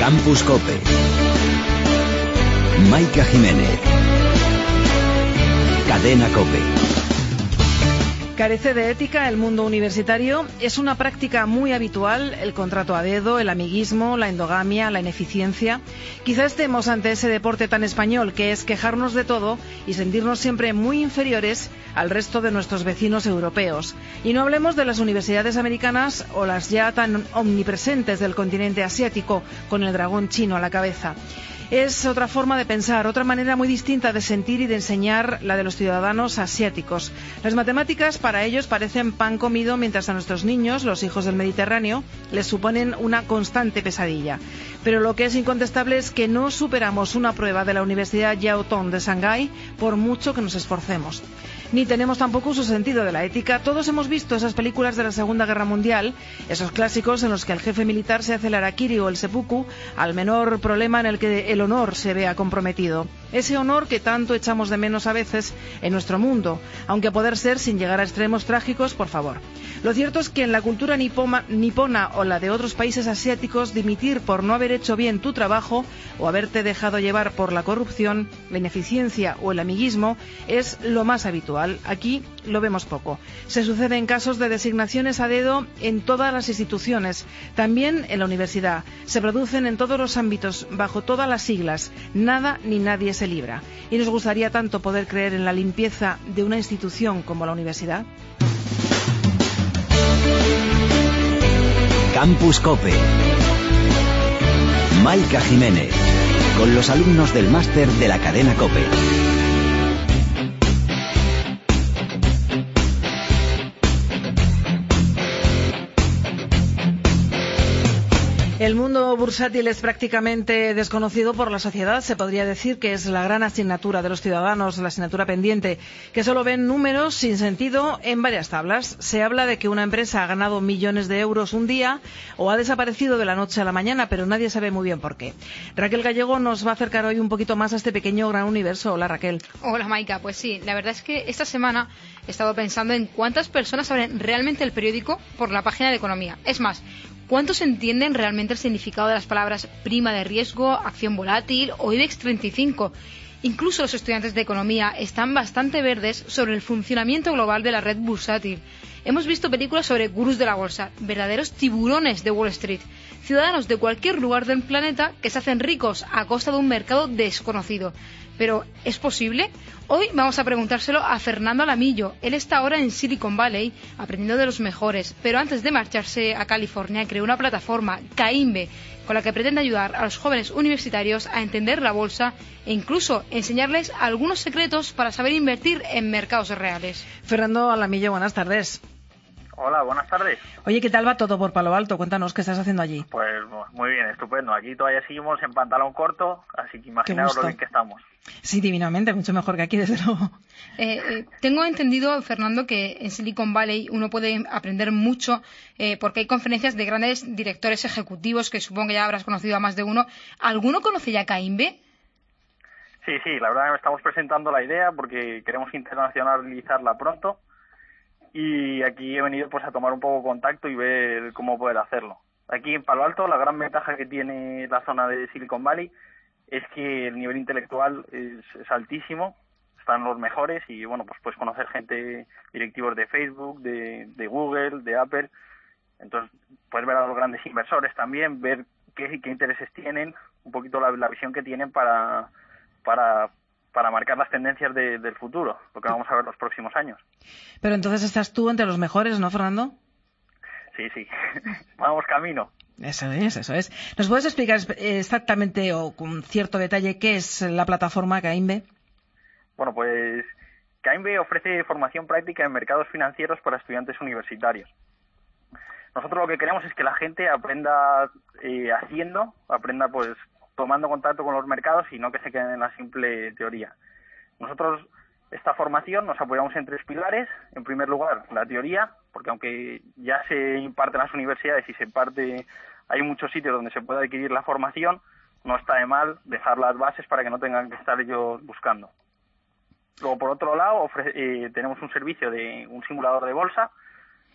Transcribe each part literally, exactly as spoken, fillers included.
Campus Cope. Maika Jiménez. Cadena Cope. Carece de ética el mundo universitario. Es una práctica muy habitual el contrato a dedo, el amiguismo, la endogamia, la ineficiencia. Quizá estemos ante ese deporte tan español que es quejarnos de todo y sentirnos siempre muy inferiores al resto de nuestros vecinos europeos. Y no hablemos de las universidades americanas o las ya tan omnipresentes del continente asiático, con el dragón chino a la cabeza. Es otra forma de pensar, otra manera muy distinta de sentir y de enseñar la de los ciudadanos asiáticos. Las matemáticas para ellos parecen pan comido, mientras a nuestros niños, los hijos del Mediterráneo, les suponen una constante pesadilla. Pero lo que es incontestable es que no superamos una prueba de la Universidad Yao Tong de Shanghái por mucho que nos esforcemos. Ni tenemos tampoco su sentido de la ética. Todos hemos visto esas películas de la Segunda Guerra Mundial, esos clásicos en los que el jefe militar se hace el harakiri o el seppuku al menor problema en el que el honor se vea comprometido. Ese honor que tanto echamos de menos a veces en nuestro mundo, aunque a poder ser sin llegar a extremos trágicos, por favor. Lo cierto es que en la cultura nipoma, nipona o la de otros países asiáticos, dimitir por no haber hecho bien tu trabajo o haberte dejado llevar por la corrupción, la ineficiencia o el amiguismo es lo más habitual. Aquí lo vemos poco. Se suceden casos de designaciones a dedo en todas las instituciones, también en la universidad. Se producen en todos los ámbitos, bajo todas las siglas. Nada ni nadie se libra. Y nos gustaría tanto poder creer en la limpieza de una institución como la universidad. Campus Cope. Maika Jiménez, con los alumnos del máster de la cadena Cope. El mundo bursátil es prácticamente desconocido por la sociedad. Se podría decir que es la gran asignatura de los ciudadanos, la asignatura pendiente, que solo ven números sin sentido en varias tablas. Se habla de que una empresa ha ganado millones de euros un día o ha desaparecido de la noche a la mañana, pero nadie sabe muy bien por qué. Raquel Gallego nos va a acercar hoy un poquito más a este pequeño gran universo. Hola, Raquel. Hola, Maika. Pues sí, la verdad es que esta semana he estado pensando en cuántas personas abren realmente el periódico por la página de economía. Es más, ¿cuántos entienden realmente el significado de las palabras prima de riesgo, acción volátil o IBEX treinta y cinco? Incluso los estudiantes de economía están bastante verdes sobre el funcionamiento global de la red bursátil. Hemos visto películas sobre gurús de la bolsa, verdaderos tiburones de Wall Street, ciudadanos de cualquier lugar del planeta que se hacen ricos a costa de un mercado desconocido. Pero, ¿es posible? Hoy vamos a preguntárselo a Fernando Alamillo. Él está ahora en Silicon Valley aprendiendo de los mejores, pero antes de marcharse a California creó una plataforma, Caimbe, con la que pretende ayudar a los jóvenes universitarios a entender la bolsa e incluso enseñarles algunos secretos para saber invertir en mercados reales. Fernando Alamillo, buenas tardes. Hola, buenas tardes. Oye, ¿qué tal va todo por Palo Alto? Cuéntanos, ¿qué estás haciendo allí? Pues muy bien, estupendo. Aquí todavía seguimos en pantalón corto, así que imaginaos lo bien que estamos. Sí, divinamente, mucho mejor que aquí, desde luego. Eh, eh, tengo entendido, Fernando, que en Silicon Valley uno puede aprender mucho eh, porque hay conferencias de grandes directores ejecutivos que supongo que ya habrás conocido a más de uno. ¿Alguno conoce ya Caimbe? Sí, sí, la verdad que estamos presentando la idea porque queremos internacionalizarla pronto. Y aquí he venido pues a tomar un poco contacto y ver cómo poder hacerlo. Aquí en Palo Alto la gran ventaja que tiene la zona de Silicon Valley es que el nivel intelectual es, es altísimo, están los mejores y bueno, pues puedes conocer gente, directivos de Facebook, de, de Google, de Apple. Entonces puedes ver a los grandes inversores también, ver qué, qué intereses tienen, un poquito la, la visión que tienen para... para para marcar las tendencias de, del futuro, lo que vamos a ver los próximos años. Pero entonces estás tú entre los mejores, ¿no, Fernando? Sí, sí. Vamos camino. Eso es, eso es. ¿Nos puedes explicar exactamente o con cierto detalle qué es la plataforma Caimbe? Bueno, pues Caimbe ofrece formación práctica en mercados financieros para estudiantes universitarios. Nosotros lo que queremos es que la gente aprenda eh, haciendo, aprenda pues tomando contacto con los mercados y no que se queden en la simple teoría. Nosotros, esta formación, nos apoyamos en tres pilares. En primer lugar, la teoría, porque aunque ya se imparte en las universidades y se imparte, hay muchos sitios donde se puede adquirir la formación, no está de mal dejar las bases para que no tengan que estar ellos buscando. Luego, por otro lado, ofre- eh, tenemos un servicio de un simulador de bolsa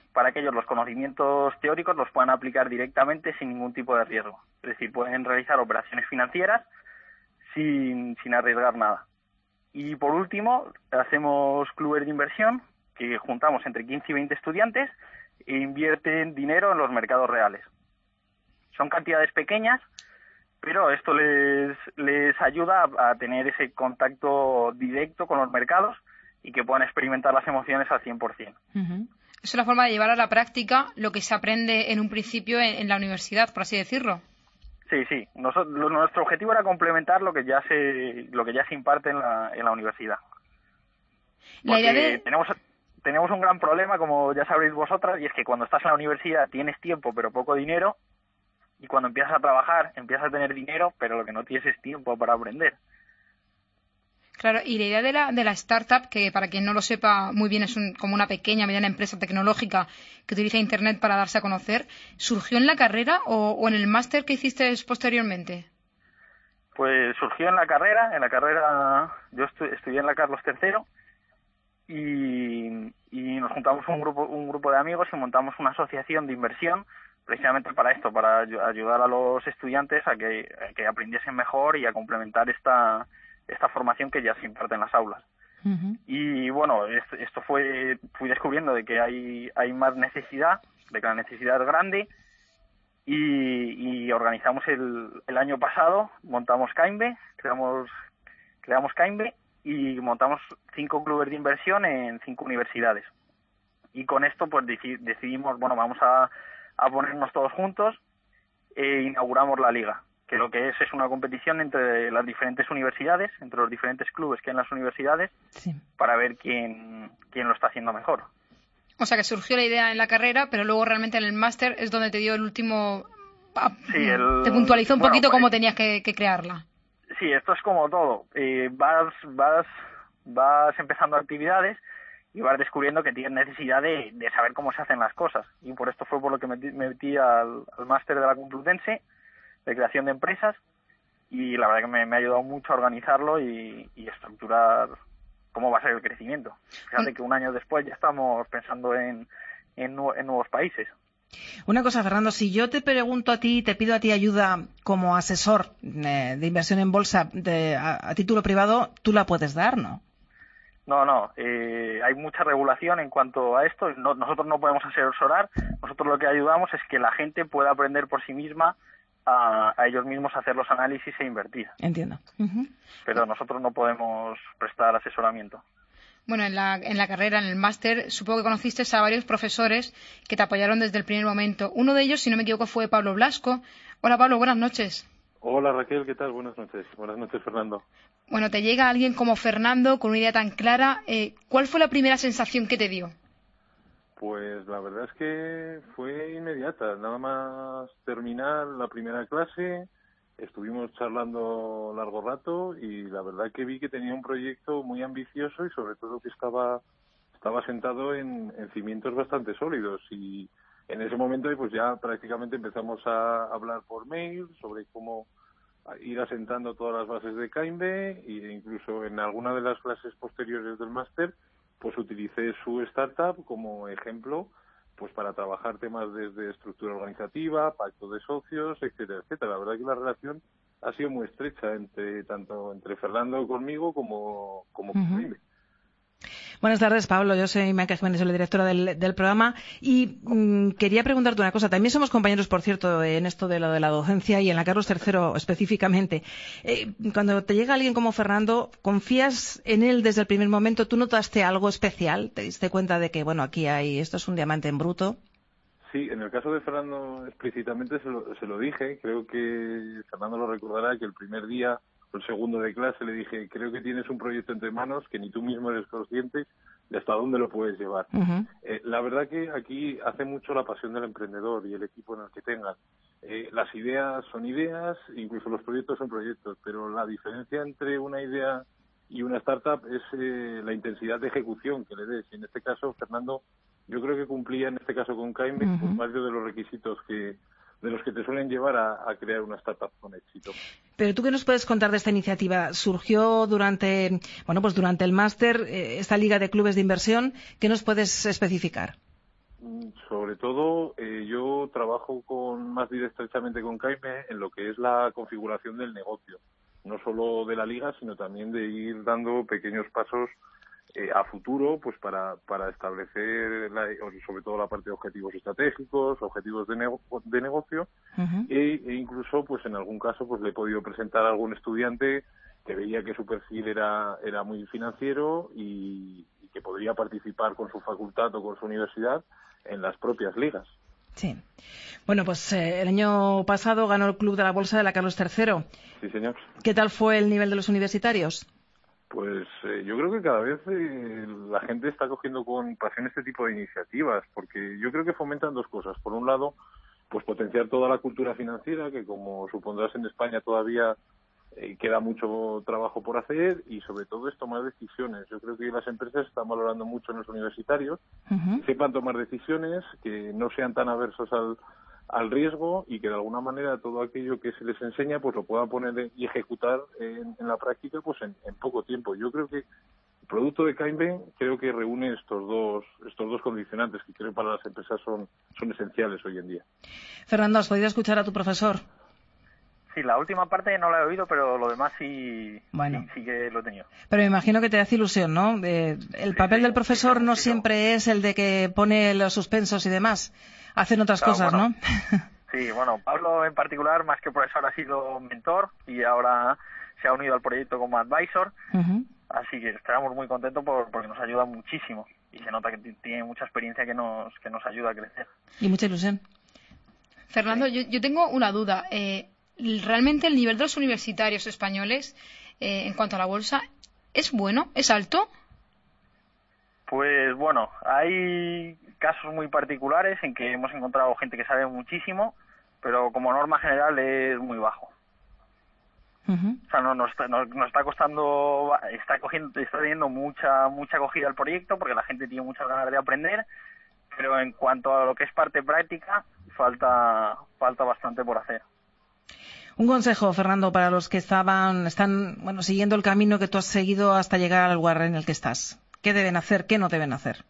para que ellos los conocimientos teóricos los puedan aplicar directamente sin ningún tipo de riesgo. Es decir, pueden realizar operaciones financieras sin, sin arriesgar nada. Y por último, hacemos clubes de inversión que juntamos entre quince y veinte estudiantes e invierten dinero en los mercados reales. Son cantidades pequeñas, pero esto les, les ayuda a, a tener ese contacto directo con los mercados y que puedan experimentar las emociones al cien por ciento. Uh-huh. Es una forma de llevar a la práctica lo que se aprende en un principio en, en la universidad, por así decirlo. Sí, sí. Nosotros, lo, nuestro objetivo era complementar lo que ya se, lo que ya se imparte en la, en la universidad. La idea de... tenemos, tenemos un gran problema, como ya sabréis vosotras, y es que cuando estás en la universidad tienes tiempo pero poco dinero, y cuando empiezas a trabajar empiezas a tener dinero, pero lo que no tienes es tiempo para aprender. Claro, y la idea de la, de la startup, que para quien no lo sepa muy bien es un, como una pequeña, mediana empresa tecnológica que utiliza Internet para darse a conocer, ¿surgió en la carrera o, o en el máster que hiciste posteriormente? Pues surgió en la carrera, en la carrera yo estu- estudié en la Carlos tercero y, y nos juntamos un grupo, un grupo de amigos y montamos una asociación de inversión precisamente para esto, para ayudar a los estudiantes a que, a que aprendiesen mejor y a complementar esta... esta formación que ya se imparte en las aulas. Uh-huh. Y bueno, esto, esto fue, fui descubriendo de que hay, hay más necesidad, de que la necesidad es grande, y, y organizamos el, el año pasado, montamos Caimbe, creamos, creamos Caimbe, y montamos cinco clubes de inversión en cinco universidades. Y con esto pues decidimos, bueno, vamos a, a ponernos todos juntos e inauguramos la liga, que lo que es es una competición entre las diferentes universidades, entre los diferentes clubes que hay en las universidades, sí, para ver quién, quién lo está haciendo mejor. O sea, que surgió la idea en la carrera, pero luego realmente en el máster es donde te dio el último... Sí, el... Te puntualizó un bueno, poquito pues, cómo tenías que, que crearla. Sí, esto es como todo. Eh, vas, vas, vas empezando actividades y vas descubriendo que tienes necesidad de, de saber cómo se hacen las cosas. Y por esto fue por lo que me metí, me metí al, al máster de la Complutense, de creación de empresas, y la verdad que me, me ha ayudado mucho a organizarlo y, y estructurar cómo va a ser el crecimiento. Fíjate que un año después ya estamos pensando en, en, en nuevos países. Una cosa, Fernando, si yo te pregunto a ti, te pido a ti ayuda como asesor eh, de inversión en bolsa de, a, a título privado, ¿tú la puedes dar, no? No, no, eh, hay mucha regulación en cuanto a esto. No, nosotros no podemos asesorar, nosotros lo que ayudamos es que la gente pueda aprender por sí misma A, a ellos mismos hacer los análisis e invertir. Entiendo. Uh-huh. Pero nosotros no podemos prestar asesoramiento. Bueno, en la, en la carrera, en el máster, supongo que conociste a varios profesores que te apoyaron desde el primer momento. Uno de ellos, si no me equivoco, fue Pablo Blasco. Hola, Pablo, buenas noches. Hola, Raquel, ¿qué tal? Buenas noches. Buenas noches, Fernando. Bueno, te llega alguien como Fernando con una idea tan clara. Eh, ¿Cuál fue la primera sensación que te dio? Pues la verdad es que fue inmediata. Nada más terminar la primera clase, estuvimos charlando largo rato y la verdad que vi que tenía un proyecto muy ambicioso y sobre todo que estaba estaba sentado en, en cimientos bastante sólidos. Y en ese momento pues ya prácticamente empezamos a hablar por mail sobre cómo ir asentando todas las bases de Caimbe, e incluso en alguna de las clases posteriores del máster pues utilicé su startup como ejemplo pues para trabajar temas desde estructura organizativa, pacto de socios, etcétera, etcétera. La verdad que la relación ha sido muy estrecha entre tanto entre Fernando conmigo como como con Caimbe. Buenas tardes, Pablo. Yo soy Maika Jiménez, soy la directora del, del programa y mmm, quería preguntarte una cosa. También somos compañeros, por cierto, en esto de lo de la docencia y en la Carlos tercero específicamente. Eh, cuando te llega alguien como Fernando, ¿confías en él desde el primer momento? ¿Tú notaste algo especial? ¿Te diste cuenta de que, bueno, aquí hay, esto es un diamante en bruto? Sí, en el caso de Fernando explícitamente se lo, se lo dije. Creo que Fernando lo recordará que el primer día, el segundo de clase, le dije, creo que tienes un proyecto entre manos que ni tú mismo eres consciente de hasta dónde lo puedes llevar. Uh-huh. Eh, la verdad que aquí hace mucho la pasión del emprendedor y el equipo en el que tengas. Eh, las ideas son ideas, incluso los proyectos son proyectos, pero la diferencia entre una idea y una startup es eh, la intensidad de ejecución que le des. Y en este caso, Fernando, yo creo que cumplía en este caso con Caimbe uh-huh. pues varios de los requisitos que de los que te suelen llevar a, a crear una startup con éxito. Pero tú, ¿qué nos puedes contar de esta iniciativa? Surgió durante, bueno, pues durante el máster, eh, esta liga de clubes de inversión. ¿Qué nos puedes especificar? sobre todo, eh, yo trabajo con más estrechamente con Caime en lo que es la configuración del negocio, no solo de la liga, sino también de ir dando pequeños pasos eh, a futuro, pues para, para establecer la, sobre todo la parte de objetivos estratégicos, objetivos de, nego- de negocio, uh-huh. e, e incluso, pues en algún caso, pues le he podido presentar a algún estudiante que veía que su perfil era, era muy financiero y, y que podría participar con su facultad o con su universidad en las propias ligas. Sí. Bueno, pues eh, el año pasado ganó el Club de la Bolsa de la Carlos tercero. Sí, señor. ¿Qué tal fue el nivel de los universitarios? Pues eh, yo creo que cada vez eh, la gente está cogiendo con pasión este tipo de iniciativas, porque yo creo que fomentan dos cosas. Por un lado, pues potenciar toda la cultura financiera, que como supondrás en España todavía eh, queda mucho trabajo por hacer, y sobre todo es tomar decisiones. Yo creo que las empresas están valorando mucho en los universitarios, uh-huh. que sepan tomar decisiones, que no sean tan aversos al al riesgo y que de alguna manera todo aquello que se les enseña pues lo puedan poner y ejecutar en, en la práctica pues en, en poco tiempo. Yo creo que el producto de Caime creo que reúne estos dos estos dos condicionantes que creo para las empresas son son esenciales hoy en día. Fernando, ¿has podido escuchar a tu profesor? Sí, la última parte no la he oído, pero lo demás sí, bueno. sí, sí que lo he tenido. Pero me imagino que te hace ilusión, ¿no? De, el sí, papel sí, del profesor sí, no sí, siempre es el de que pone los suspensos y demás. Hacen otras claro, cosas, bueno, ¿no? Sí, bueno, Pablo en particular, más que profesor, ha sido mentor y ahora se ha unido al proyecto como advisor. Uh-huh. Así que estamos muy contentos por, porque nos ayuda muchísimo y se nota que t- tiene mucha experiencia que nos que nos ayuda a crecer. Y mucha ilusión. Fernando, sí. yo, yo tengo una duda. Eh, ¿Realmente el nivel de los universitarios españoles eh, en cuanto a la bolsa es bueno? ¿Es alto? Pues bueno, hay casos muy particulares en que hemos encontrado gente que sabe muchísimo, pero como norma general es muy bajo. Uh-huh. O sea, no, nos, está, nos, nos está costando, está cogiendo, está teniendo mucha mucha acogida al proyecto porque la gente tiene muchas ganas de aprender, pero en cuanto a lo que es parte práctica, falta falta bastante por hacer. Un consejo, Fernando, para los que estaban están bueno siguiendo el camino que tú has seguido hasta llegar al lugar en el que estás. ¿Qué deben hacer? ¿Qué no deben hacer?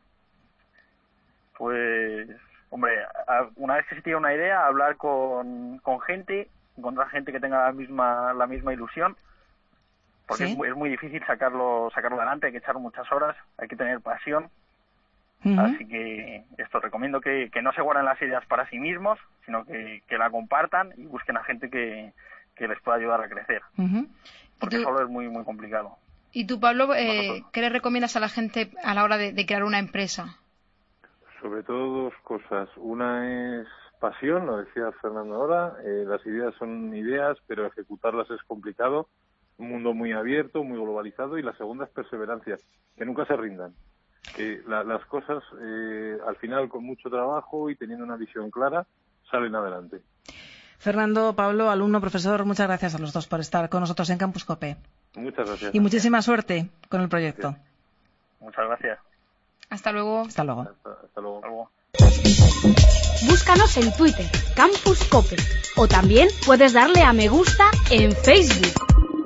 Pues, hombre, una vez que se tiene una idea, hablar con, con gente, encontrar gente que tenga la misma la misma ilusión, porque ¿sí? es, es muy difícil sacarlo sacarlo adelante, hay que echar muchas horas, hay que tener pasión. Uh-huh. Así que esto recomiendo que, que no se guarden las ideas para sí mismos, sino que, que la compartan y busquen a gente que, que les pueda ayudar a crecer. Uh-huh. Porque tú... solo es muy muy complicado. ¿Y tú, Pablo, eh, qué le recomiendas a la gente a la hora de, de crear una empresa? Sobre todo dos cosas. Una es pasión, lo decía Fernando ahora. Eh, las ideas son ideas, pero ejecutarlas es complicado. Un mundo muy abierto, muy globalizado. Y la segunda es perseverancia, que nunca se rindan. Que la, las cosas, eh, al final, con mucho trabajo y teniendo una visión clara, salen adelante. Fernando, Pablo, alumno, profesor, muchas gracias a los dos por estar con nosotros en Campus Cope. Muchas gracias. Y muchísima suerte con el proyecto. Sí. Muchas gracias. Hasta luego. Hasta luego. Hasta, hasta luego. Hasta luego. Búscanos en Twitter, Campus Cope, o también puedes darle a me gusta en Facebook.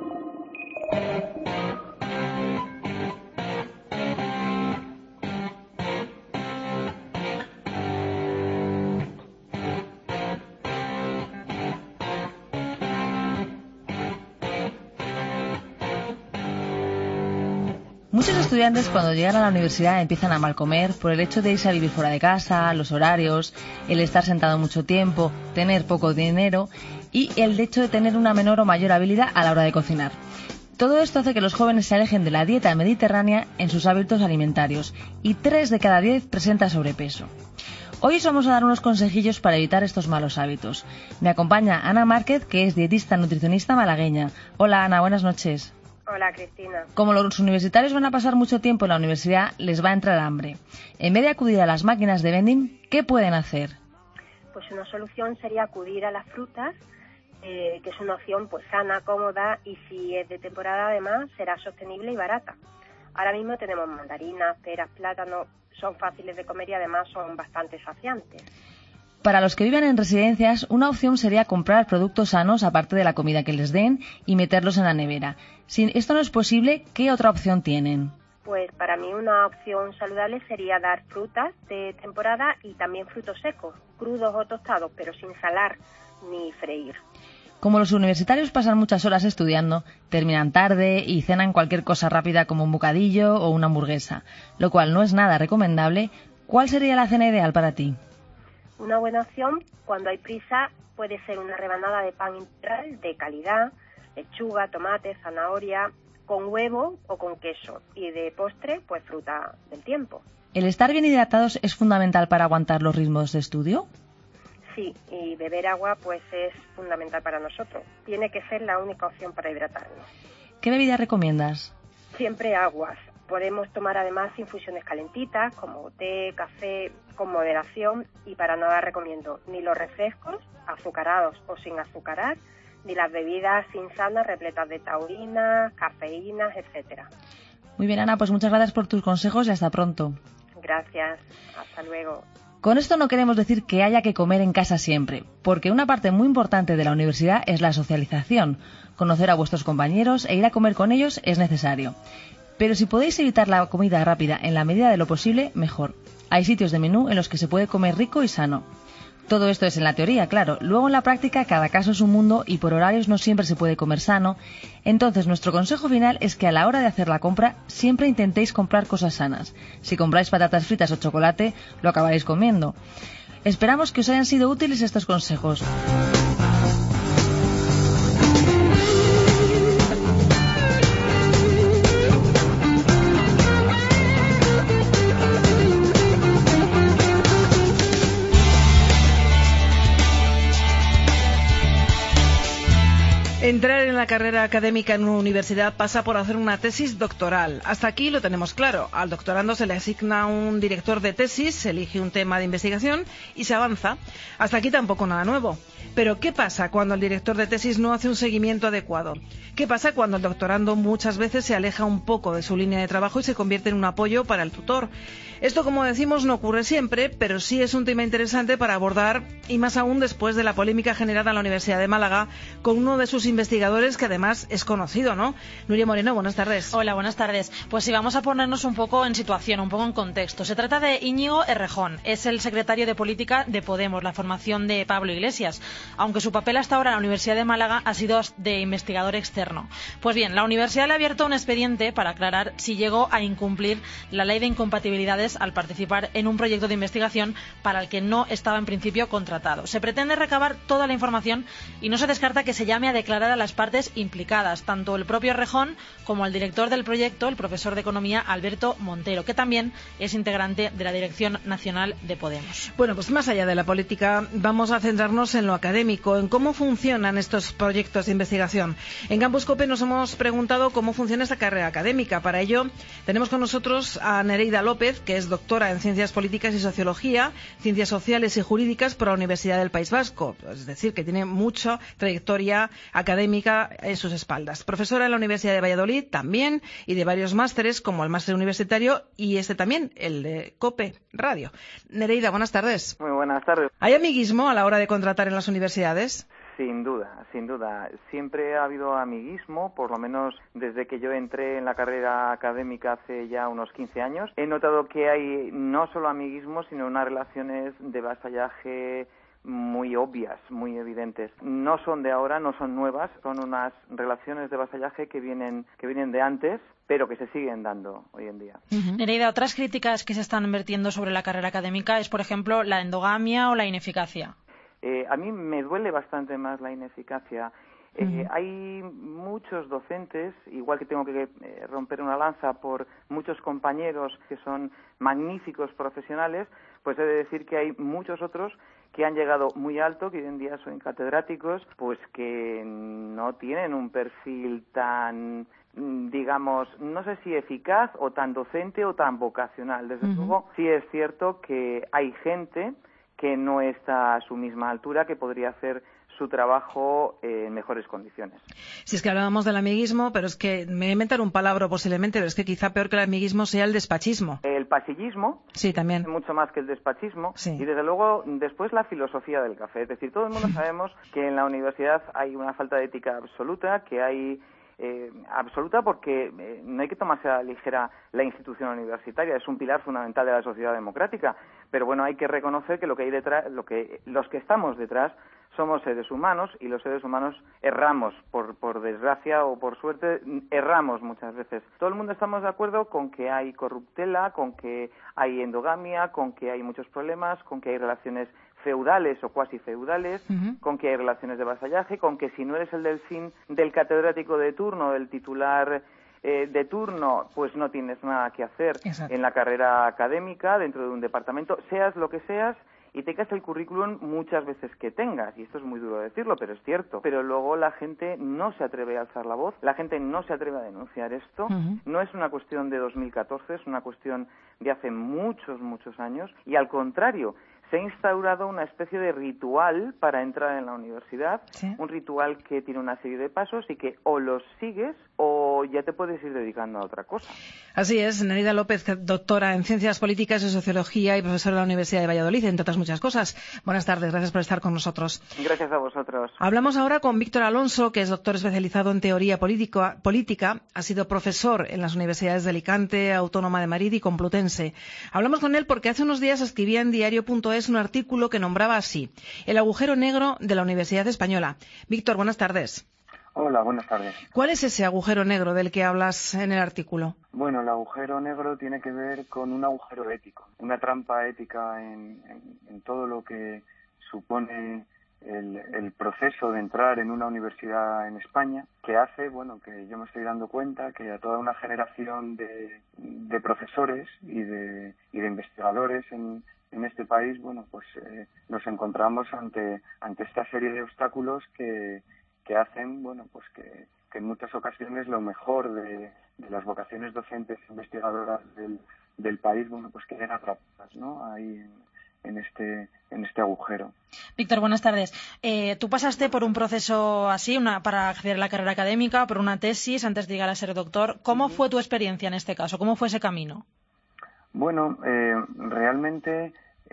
Muchos estudiantes cuando llegan a la universidad empiezan a mal comer por el hecho de irse a vivir fuera de casa, los horarios, el estar sentado mucho tiempo, tener poco dinero y el hecho de tener una menor o mayor habilidad a la hora de cocinar. Todo esto hace que los jóvenes se alejen de la dieta mediterránea en sus hábitos alimentarios y tres de cada diez presenta sobrepeso. Hoy os vamos a dar unos consejillos para evitar estos malos hábitos. Me acompaña Ana Márquez, que es dietista nutricionista malagueña. Hola Ana, buenas noches. Hola, Cristina. Como los universitarios van a pasar mucho tiempo en la universidad, les va a entrar hambre. En vez de acudir a las máquinas de vending, ¿qué pueden hacer? Pues una solución sería acudir a las frutas, eh, que es una opción pues sana, cómoda y si es de temporada además será sostenible y barata. Ahora mismo tenemos mandarinas, peras, plátanos, son fáciles de comer y además son bastante saciantes. Para los que viven en residencias, una opción sería comprar productos sanos aparte de la comida que les den y meterlos en la nevera. Si esto no es posible, ¿qué otra opción tienen? Pues para mí una opción saludable sería dar frutas de temporada y también frutos secos, crudos o tostados, pero sin salar ni freír. Como los universitarios pasan muchas horas estudiando, terminan tarde y cenan cualquier cosa rápida como un bocadillo o una hamburguesa, lo cual no es nada recomendable, ¿cuál sería la cena ideal para ti? Una buena opción, cuando hay prisa, puede ser una rebanada de pan integral de calidad, lechuga, tomate, zanahoria, con huevo o con queso, y de postre, pues fruta del tiempo. ¿El estar bien hidratados es fundamental para aguantar los ritmos de estudio? Sí, y beber agua pues es fundamental para nosotros. Tiene que ser la única opción para hidratarnos. ¿Qué bebida recomiendas? Siempre aguas. Podemos tomar además infusiones calentitas, como té, café, con moderación, y para nada recomiendo ni los refrescos, azucarados o sin azucarar, ni las bebidas insanas repletas de taurina, cafeínas, etcétera. Muy bien, Ana, pues muchas gracias por tus consejos y hasta pronto. Gracias, hasta luego. Con esto no queremos decir que haya que comer en casa siempre, porque una parte muy importante de la universidad es la socialización. Conocer a vuestros compañeros e ir a comer con ellos es necesario. Pero si podéis evitar la comida rápida en la medida de lo posible, mejor. Hay sitios de menú en los que se puede comer rico y sano. Todo esto es en la teoría, claro. Luego en la práctica cada caso es un mundo y por horarios no siempre se puede comer sano. Entonces nuestro consejo final es que a la hora de hacer la compra siempre intentéis comprar cosas sanas. Si compráis patatas fritas o chocolate, lo acabaréis comiendo. Esperamos que os hayan sido útiles estos consejos. Entrar en la carrera académica en una universidad pasa por hacer una tesis doctoral. Hasta aquí lo tenemos claro. Al doctorando se le asigna un director de tesis, se elige un tema de investigación y se avanza. Hasta aquí tampoco nada nuevo. Pero ¿qué pasa cuando el director de tesis no hace un seguimiento adecuado? ¿Qué pasa cuando el doctorando muchas veces se aleja un poco de su línea de trabajo y se convierte en un apoyo para el tutor? Esto, como decimos, no ocurre siempre, pero sí es un tema interesante para abordar, y más aún después de la polémica generada en la Universidad de Málaga con uno de sus investigadores que además es conocido, ¿no? Nuria Moreno, buenas tardes. Hola, buenas tardes. Pues sí, vamos a ponernos un poco en situación, un poco en contexto. Se trata de Íñigo Errejón, es el secretario de Política de Podemos, la formación de Pablo Iglesias, aunque su papel hasta ahora en la Universidad de Málaga ha sido de investigador externo. Pues bien, la universidad le ha abierto un expediente para aclarar si llegó a incumplir la ley de incompatibilidades al participar en un proyecto de investigación para el que no estaba en principio contratado. Se pretende recabar toda la información y no se descarta que se llame a declarar a las partes implicadas, tanto el propio Errejón como el director del proyecto, el profesor de Economía Alberto Montero, que también es integrante de la Dirección Nacional de Podemos. Bueno, pues más allá de la política, vamos a centrarnos en lo académico, en cómo funcionan estos proyectos de investigación. En Campus Cope nos hemos preguntado cómo funciona esta carrera académica. Para ello, tenemos con nosotros a Nereida López, que es doctora en Ciencias Políticas y Sociología, Ciencias Sociales y Jurídicas por la Universidad del País Vasco. Es decir, que tiene mucha trayectoria académica en sus espaldas. Profesora en la Universidad de Valladolid también, y de varios másteres, como el máster universitario y este también, el de COPE Radio. Nereida, buenas tardes. Muy buenas tardes. ¿Hay amiguismo a la hora de contratar en las universidades? Sin duda, sin duda. Siempre ha habido amiguismo, por lo menos desde que yo entré en la carrera académica hace ya unos quince años. He notado que hay no solo amiguismo, sino unas relaciones de vasallaje muy obvias, muy evidentes. No son de ahora, no son nuevas, son unas relaciones de vasallaje que vienen, que vienen de antes, pero que se siguen dando hoy en día. Uh-huh. Nereida, otras críticas que se están vertiendo sobre la carrera académica es, por ejemplo, la endogamia o la ineficacia. Eh, a mí me duele bastante más la ineficacia. Eh, uh-huh. Hay muchos docentes, igual que tengo que eh, romper una lanza por muchos compañeros que son magníficos profesionales, pues he de decir que hay muchos otros que han llegado muy alto, que hoy en día son catedráticos, pues que no tienen un perfil tan, digamos, no sé si eficaz o tan docente o tan vocacional. Desde uh-huh. luego, sí es cierto que hay gente que no está a su misma altura, que podría hacer su trabajo en mejores condiciones. Si es que hablábamos del amiguismo, pero es que me voy a inventar un palabra posiblemente, pero es que quizá peor que el amiguismo sea el despachismo. El pasillismo. Sí, también. Mucho más que el despachismo. Sí. Y desde luego, después la filosofía del café. Es decir, todo el mundo sabemos que en la universidad hay una falta de ética absoluta, que hay eh, absoluta, porque eh, no hay que tomarse a la ligera la institución universitaria, es un pilar fundamental de la sociedad democrática, pero bueno, hay que reconocer que lo que hay detrás, lo que los que estamos detrás somos seres humanos, y los seres humanos erramos, por, por desgracia o por suerte, erramos muchas veces. Todo el mundo estamos de acuerdo con que hay corruptela, con que hay endogamia, con que hay muchos problemas, con que hay relaciones feudales o cuasi feudales, uh-huh. con que hay relaciones de vasallaje, con que si no eres el delfín del catedrático de turno, del titular eh, de turno, pues no tienes nada que hacer Exacto. en la carrera académica, dentro de un departamento, seas lo que seas, y tengas el currículum muchas veces que tengas, y esto es muy duro decirlo, pero es cierto. Pero luego la gente no se atreve a alzar la voz, la gente no se atreve a denunciar esto. Uh-huh. No es una cuestión de dos mil catorce, es una cuestión de hace muchos, muchos años, y al contrario, se ha instaurado una especie de ritual para entrar en la universidad, ¿Sí? un ritual que tiene una serie de pasos y que o los sigues o ya te puedes ir dedicando a otra cosa. Así es, Nereida López, doctora en Ciencias Políticas y Sociología y profesora de la Universidad de Valladolid, entre otras muchas cosas. Buenas tardes, gracias por estar con nosotros. Gracias a vosotros. Hablamos ahora con Víctor Alonso, que es doctor especializado en teoría política, política, ha sido profesor en las universidades de Alicante, Autónoma de Madrid y Complutense. Hablamos con él porque hace unos días escribía en diario punto es un artículo que nombraba así: el agujero negro de la Universidad Española. Víctor, buenas tardes. Hola, buenas tardes. ¿Cuál es ese agujero negro del que hablas en el artículo? Bueno, el agujero negro tiene que ver con un agujero ético, una trampa ética en, en, en todo lo que supone el, el proceso de entrar en una universidad en España, que hace, bueno, que yo me estoy dando cuenta que a toda una generación de, de profesores y de, y de investigadores en, en este país, bueno, pues eh, nos encontramos ante, ante esta serie de obstáculos que que hacen, bueno, pues que, que en muchas ocasiones lo mejor de, de las vocaciones docentes e investigadoras del, del país, bueno, pues queden atrapadas, ¿no? Ahí en, en este en este agujero. Víctor, buenas tardes. Eh, tú pasaste por un proceso así, una, para acceder a la carrera académica, por una tesis antes de llegar a ser doctor. ¿Cómo fue tu experiencia en este caso? ¿Cómo fue ese camino? Bueno, eh, realmente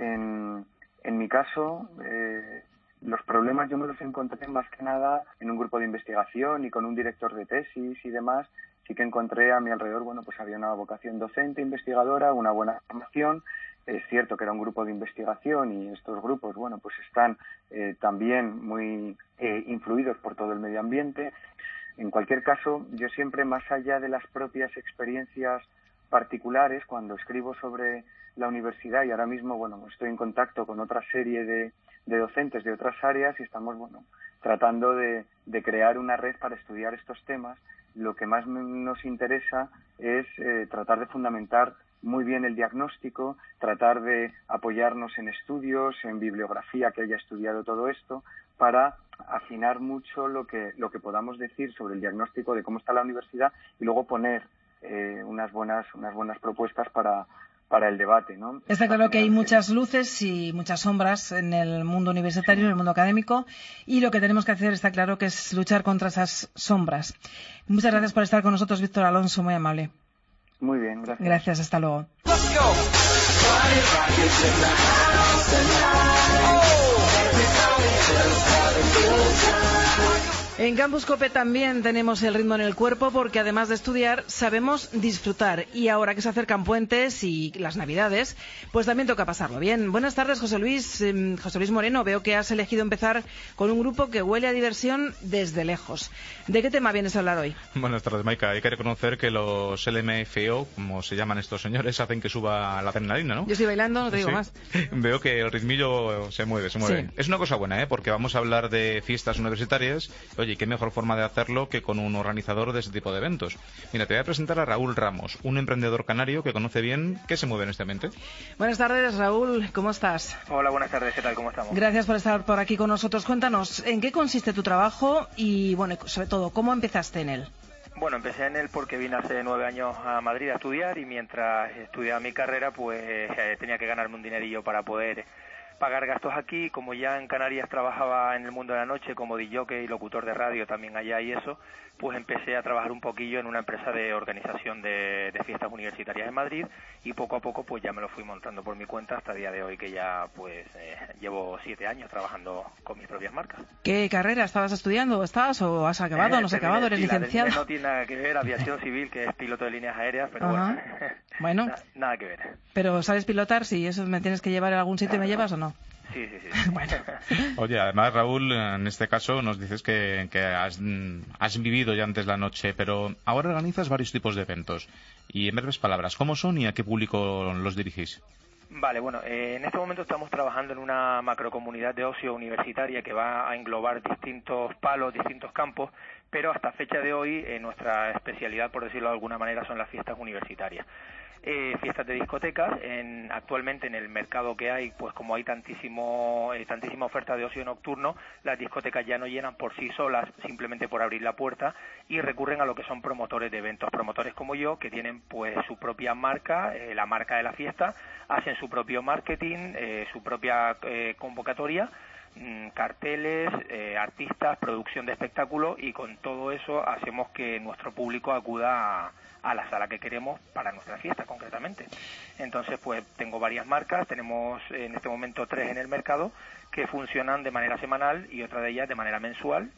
en, en mi caso eh, los problemas yo me los encontré más que nada en un grupo de investigación y con un director de tesis y demás. Sí que encontré a mi alrededor, bueno, pues había una vocación docente, investigadora, una buena formación. Es cierto que era un grupo de investigación y estos grupos, bueno, pues están eh, también muy eh, influidos por todo el medio ambiente. En cualquier caso, yo siempre, más allá de las propias experiencias particulares, cuando escribo sobre la universidad, y ahora mismo, bueno, estoy en contacto con otra serie de, de docentes de otras áreas y estamos, bueno, tratando de, de crear una red para estudiar estos temas. Lo que más nos interesa es eh, tratar de fundamentar muy bien el diagnóstico, tratar de apoyarnos en estudios, en bibliografía que haya estudiado todo esto, para afinar mucho lo que, lo que podamos decir sobre el diagnóstico de cómo está la universidad y luego poner eh, unas buenas, unas buenas propuestas para para el debate, ¿no? Está claro que hay muchas luces y muchas sombras en el mundo universitario, en el mundo académico, y lo que tenemos que hacer, está claro, que es luchar contra esas sombras. Muchas gracias por estar con nosotros, Víctor Alonso, muy amable. Muy bien, gracias. Gracias, hasta luego. En Campus Cope también tenemos el ritmo en el cuerpo porque además de estudiar sabemos disfrutar, y ahora que se acercan puentes y las Navidades, pues también toca pasarlo bien. Buenas tardes, José Luis. Eh, José Luis Moreno, veo que has elegido empezar con un grupo que huele a diversión desde lejos. ¿De qué tema vienes a hablar hoy? Buenas tardes, Maika. Hay que reconocer que los L M F O, como se llaman estos señores, hacen que suba la adrenalina, ¿no? Yo estoy bailando, no te digo sí. más. Veo que el ritmillo se mueve, se mueve. Sí. Es una cosa buena, ¿eh? Porque vamos a hablar de fiestas universitarias. Oye, y qué mejor forma de hacerlo que con un organizador de este tipo de eventos. Mira, te voy a presentar a Raúl Ramos, un emprendedor canario que conoce bien qué se mueve en este ambiente. Buenas tardes, Raúl, ¿cómo estás? Hola, buenas tardes, ¿qué tal? ¿Cómo estamos? Gracias por estar por aquí con nosotros. Cuéntanos, ¿en qué consiste tu trabajo y, bueno, sobre todo, cómo empezaste en él? Bueno, empecé en él porque vine hace nueve años a Madrid a estudiar y mientras estudiaba mi carrera, pues eh, tenía que ganarme un dinerillo para poder pagar gastos aquí. Como ya en Canarias trabajaba en el mundo de la noche como D J y locutor de radio también allá y eso, pues empecé a trabajar un poquillo en una empresa de organización de, de fiestas universitarias en Madrid, y poco a poco pues ya me lo fui montando por mi cuenta hasta el día de hoy, que ya pues eh, llevo siete años trabajando con mis propias marcas. ¿Qué carrera estabas estudiando? ¿Estás o has acabado? ¿No has acabado? ¿Eres Sí, la licenciado? del- No tiene nada que ver, aviación civil, que es piloto de líneas aéreas, pero Ajá. bueno, Bueno, na- nada que ver. pero ¿sabes pilotar? Si eso me tienes que llevar a algún sitio, ¿me llevas o no? Sí, sí, sí. Bueno. Oye, además, Raúl, en este caso nos dices que, que has, mm, has vivido ya antes la noche, pero ahora organizas varios tipos de eventos. Y en breves palabras, ¿cómo son y a qué público los dirigís? Vale, bueno, eh, en este momento estamos trabajando en una macrocomunidad de ocio universitaria que va a englobar distintos palos, distintos campos, pero hasta fecha de hoy eh, nuestra especialidad, por decirlo de alguna manera, son las fiestas universitarias. Eh, fiestas de discotecas. En, actualmente en el mercado que hay, pues como hay tantísimo eh, tantísima oferta de ocio nocturno, las discotecas ya no llenan por sí solas, simplemente por abrir la puerta, y recurren a lo que son promotores de eventos, promotores como yo, que tienen pues su propia marca, eh, la marca de la fiesta, hacen su propio marketing, eh, su propia eh, convocatoria, mm, carteles, eh, artistas, producción de espectáculo, y con todo eso hacemos que nuestro público acuda a a la sala que queremos para nuestra fiesta concretamente. Entonces pues tengo varias marcas, tenemos en este momento tres en el mercado que funcionan de manera semanal y otra de ellas de manera mensual,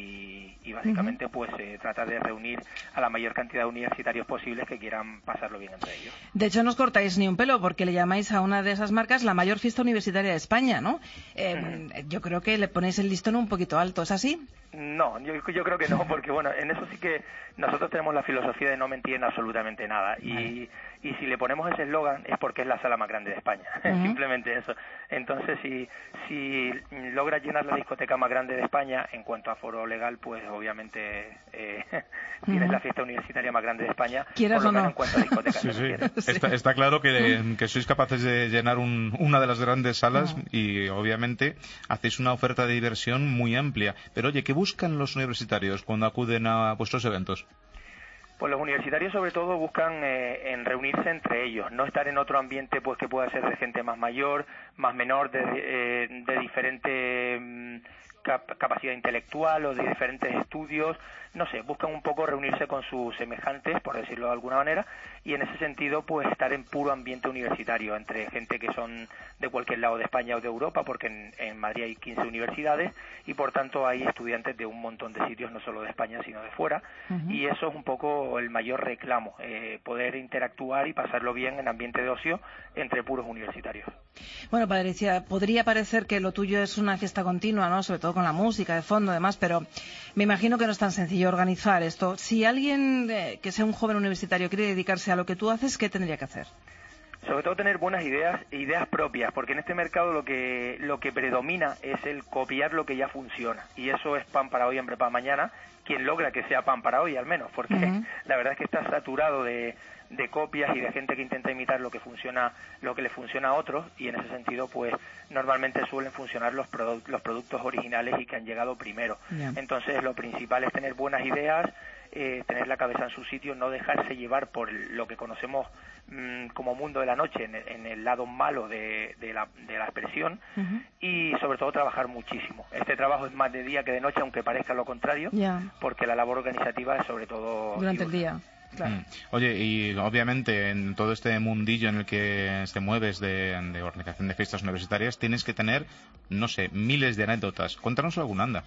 y, y básicamente pues se eh, trata de reunir a la mayor cantidad de universitarios posibles que quieran pasarlo bien entre ellos. De hecho, no os cortáis ni un pelo porque le llamáis a una de esas marcas la mayor fiesta universitaria de España, ¿no? Eh, uh-huh. Yo creo que le ponéis el listón un poquito alto, ¿es así? No, yo, yo creo que no, porque bueno, en eso sí que nosotros tenemos la filosofía de no mentir en absolutamente nada, y, vale. y si le ponemos ese eslogan es porque es la sala más grande de España, uh-huh. simplemente eso. Entonces, si, si logras llenar la discoteca más grande de España en cuanto a foro legal, pues obviamente eh, uh-huh. tienes la fiesta universitaria más grande de España, ¿quieres por lo o no? menos en cuanto a discotecas. Sí, sí. Está, está claro que, que sois capaces de llenar un, una de las grandes salas uh-huh. y obviamente hacéis una oferta de diversión muy amplia. Pero oye, ¿qué buscan los universitarios cuando acuden a vuestros eventos? Pues los universitarios sobre todo buscan eh, en reunirse entre ellos, no estar en otro ambiente pues que pueda ser de gente más mayor, más menor, de, eh, de diferente mm, cap- capacidad intelectual o de diferentes estudios, no sé, buscan un poco reunirse con sus semejantes, por decirlo de alguna manera, y en ese sentido pues estar en puro ambiente universitario, entre gente que son de cualquier lado de España o de Europa, porque en, en Madrid hay quince universidades y por tanto hay estudiantes de un montón de sitios, no solo de España sino de fuera, uh-huh. y eso es un poco el mayor reclamo, eh, poder interactuar y pasarlo bien en ambiente de ocio entre puros universitarios. Bueno, Patricia, podría parecer que lo tuyo es una fiesta continua, ¿no? Sobre todo con la música de fondo, además, pero me imagino que no es tan sencillo organizar esto. Si alguien eh, que sea un joven universitario quiere dedicarse a lo que tú haces, ¿qué tendría que hacer? Sobre todo tener buenas ideas, ideas propias, porque en este mercado lo que lo que predomina es el copiar lo que ya funciona, y eso es pan para hoy, hambre para mañana, quien logra que sea pan para hoy al menos, porque uh-huh. la verdad es que está saturado de, de copias y de gente que intenta imitar lo que funciona, lo que le funciona a otros, y en ese sentido pues normalmente suelen funcionar los, produ- los productos originales y que han llegado primero. Yeah. Entonces lo principal es tener buenas ideas, eh, tener la cabeza en su sitio, no dejarse llevar por lo que conocemos mmm, como mundo de la noche, en el, en el lado malo de, de, la, de la expresión, uh-huh. y sobre todo trabajar muchísimo. Este trabajo es más de día que de noche, aunque parezca lo contrario, yeah. porque la labor organizativa es sobre todo durante diurna. el día. Claro. Mm. Oye, y obviamente en todo este mundillo en el que te mueves de, de organización de fiestas universitarias tienes que tener, no sé, miles de anécdotas. Cuéntanos alguna, anda.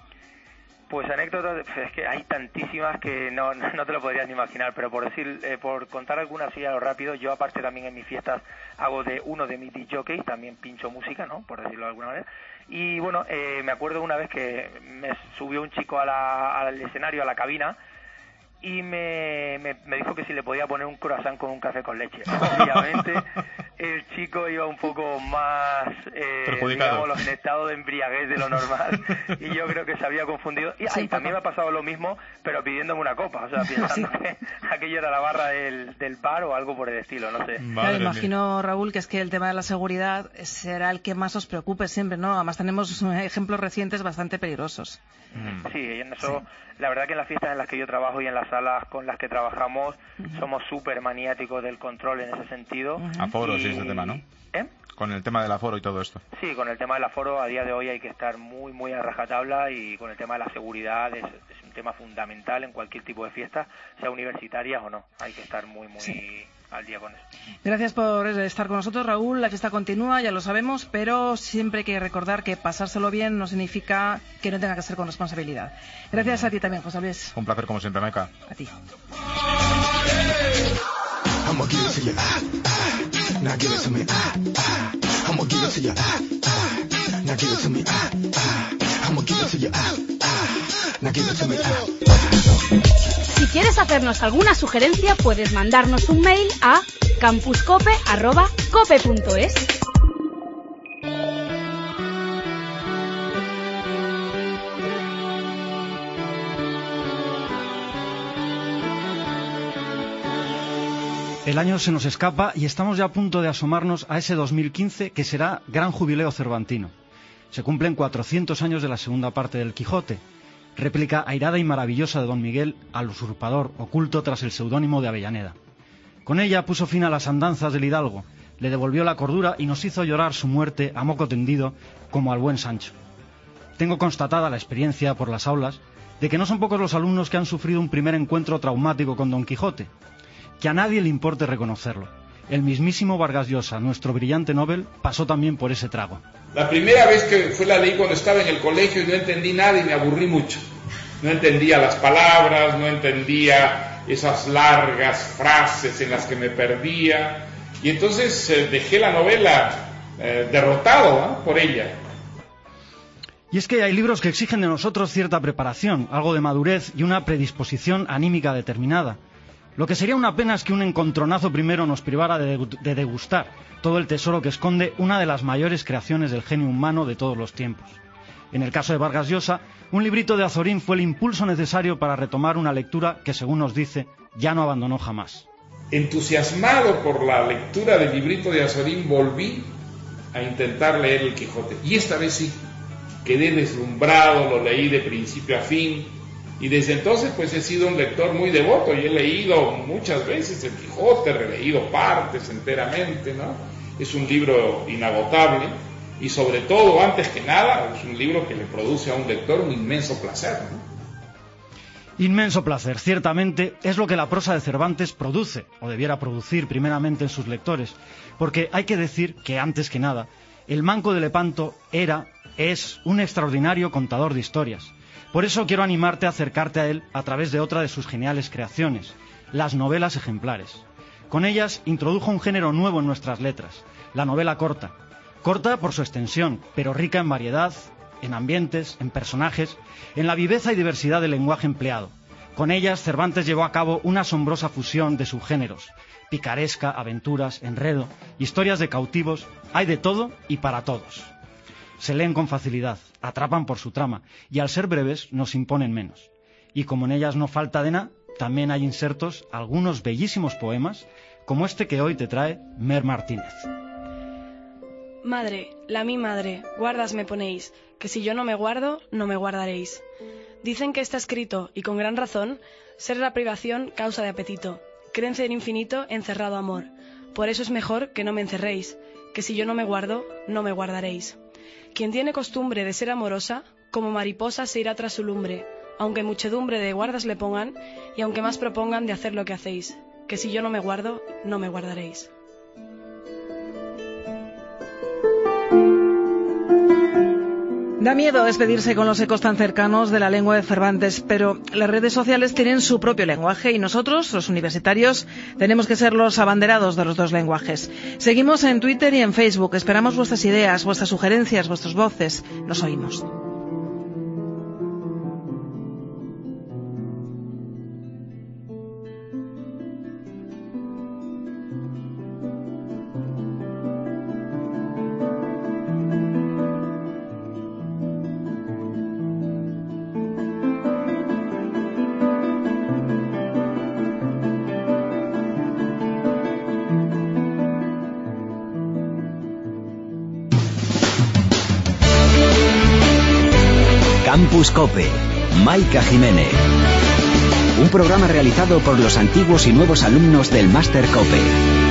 Pues anécdotas, es que hay tantísimas que no, no te lo podrías ni imaginar, pero por decir, eh, por contar algunas así a lo rápido, yo aparte también en mis fiestas hago de uno de mis D Js, también pincho música, ¿no? Por decirlo de alguna manera. Y bueno, eh, me acuerdo una vez que me subió un chico a la, al escenario, a la cabina, y me, me, me dijo que si le podía poner un croissant con un café con leche. Obviamente el chico iba un poco más, eh, digamos, en estado de embriaguez de lo normal, y yo creo que se había confundido. Y sí, ay, también me ha pasado lo mismo, pero pidiéndome una copa, o sea, pensando sí. que aquello era la barra del, del bar o algo por el estilo, no sé. Claro, imagino, Raúl, que es que el tema de la seguridad será el que más os preocupe siempre, ¿no? Además tenemos ejemplos recientes bastante peligrosos. Sí, en eso, sí. La verdad que en las fiestas en las que yo trabajo y en las salas con las que trabajamos uh-huh. somos súper maniáticos del control en ese sentido. Uh-huh. Aforos y, sí, este tema, ¿no? ¿Eh? Con el tema del aforo y todo esto. Sí, con el tema del aforo a día de hoy hay que estar muy, muy a rajatabla, y con el tema de la seguridad es, es un tema fundamental en cualquier tipo de fiesta, sea universitarias o no. Hay que estar muy, muy sí. al día con eso. Gracias por estar con nosotros, Raúl. La fiesta continúa, ya lo sabemos, pero siempre hay que recordar que pasárselo bien no significa que no tenga que ser con responsabilidad. Gracias a ti también, José Luis. Un placer como siempre, Meca. A ti. I'ma give it to you, ah, ah. Now give it to me, ah, ah. I'ma give it to you, ah, ah. Now give it to me, ah, ah. I'ma give it to you, ah, ah. Now give it to me, ah, ah. Si quieres hacernos alguna sugerencia, puedes mandarnos un mail a campuscope arroba cope punto es. El año se nos escapa y estamos ya a punto de asomarnos a ese dos mil quince que será gran jubileo cervantino. Se cumplen cuatrocientos años de la segunda parte del Quijote, réplica airada y maravillosa de Don Miguel al usurpador oculto tras el seudónimo de Avellaneda. Con ella puso fin a las andanzas del hidalgo, le devolvió la cordura y nos hizo llorar su muerte a moco tendido como al buen Sancho. Tengo constatada la experiencia por las aulas de que no son pocos los alumnos que han sufrido un primer encuentro traumático con Don Quijote. Que a nadie le importe reconocerlo. El mismísimo Vargas Llosa, nuestro brillante Nobel, pasó también por ese trago. La primera vez que fue la leí cuando estaba en el colegio y no entendí nada y me aburrí mucho. No entendía las palabras, no entendía esas largas frases en las que me perdía. Y entonces eh, dejé la novela eh, derrotado ¿eh? por ella. Y es que hay libros que exigen de nosotros cierta preparación, algo de madurez y una predisposición anímica determinada. Lo que sería una pena es que un encontronazo primero nos privara de degustar todo el tesoro que esconde una de las mayores creaciones del genio humano de todos los tiempos. En el caso de Vargas Llosa, un librito de Azorín fue el impulso necesario para retomar una lectura que, según nos dice, ya no abandonó jamás. Entusiasmado por la lectura del librito de Azorín, volví a intentar leer el Quijote. Y esta vez sí, quedé deslumbrado, lo leí de principio a fin. Y desde entonces pues he sido un lector muy devoto y he leído muchas veces el Quijote, releído partes enteramente, ¿no? Es un libro inagotable y sobre todo, antes que nada, es un libro que le produce a un lector un inmenso placer, ¿no? Inmenso placer, ciertamente, es lo que la prosa de Cervantes produce, o debiera producir primeramente en sus lectores, porque hay que decir que, antes que nada, el Manco de Lepanto era, es, un extraordinario contador de historias. Por eso quiero animarte a acercarte a él a través de otra de sus geniales creaciones, las novelas ejemplares. Con ellas introdujo un género nuevo en nuestras letras, la novela corta. Corta por su extensión, pero rica en variedad, en ambientes, en personajes, en la viveza y diversidad del lenguaje empleado. Con ellas Cervantes llevó a cabo una asombrosa fusión de subgéneros, picaresca, aventuras, enredo, historias de cautivos, hay de todo y para todos. Se leen con facilidad, atrapan por su trama, y al ser breves nos imponen menos. Y como en ellas no falta de nada, también hay insertos, algunos bellísimos poemas, como este que hoy te trae Mer Martínez. Madre, la mi madre, guardas me ponéis, que si yo no me guardo, no me guardaréis. Dicen que está escrito, y con gran razón, ser la privación causa de apetito, crece en infinito encerrado amor. Por eso es mejor que no me encerréis, que si yo no me guardo, no me guardaréis. Quien tiene costumbre de ser amorosa, como mariposa se irá tras su lumbre, aunque muchedumbre de guardas le pongan, y aunque más propongan de hacer lo que hacéis, que si yo no me guardo, no me guardaréis. Da miedo despedirse con los ecos tan cercanos de la lengua de Cervantes, pero las redes sociales tienen su propio lenguaje y nosotros, los universitarios, tenemos que ser los abanderados de los dos lenguajes. Seguimos en Twitter y en Facebook. Esperamos vuestras ideas, vuestras sugerencias, vuestras voces. Nos oímos. Campus Cope, Maika Jiménez. Un programa realizado por los antiguos y nuevos alumnos del Máster Cope.